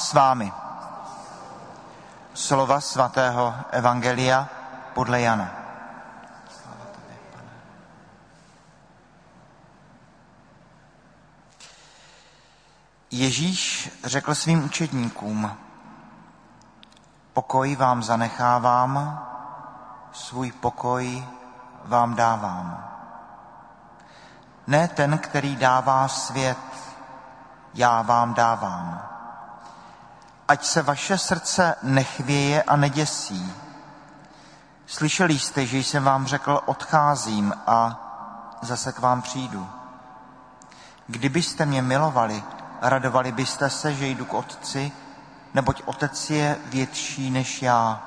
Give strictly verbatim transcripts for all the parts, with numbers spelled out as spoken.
s vámi. Slova svatého evangelia podle Jana. Ježíš řekl svým učedníkům: Pokoj vám zanechávám, svůj pokoj vám dávám. Ne ten, který dává svět, já vám dávám. Ať se vaše srdce nechvěje a neděsí. Slyšeli jste, že jsem vám řekl, odcházím a zase k vám přijdu. Kdybyste mě milovali, radovali byste se, že jdu k Otci, neboť Otec je větší než já.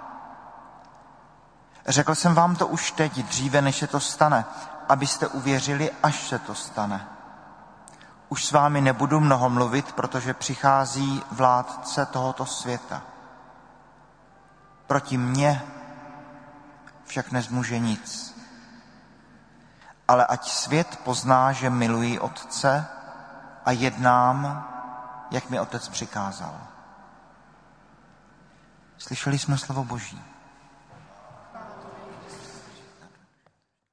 Řekl jsem vám to už teď, dříve než se to stane, abyste uvěřili, až se to stane. Už s vámi nebudu mnoho mluvit, protože přichází vládce tohoto světa. Proti mně však nezmůže nic. Ale ať svět pozná, že miluji Otce a jednám, jak mi Otec přikázal. Slyšeli jsme slovo Boží.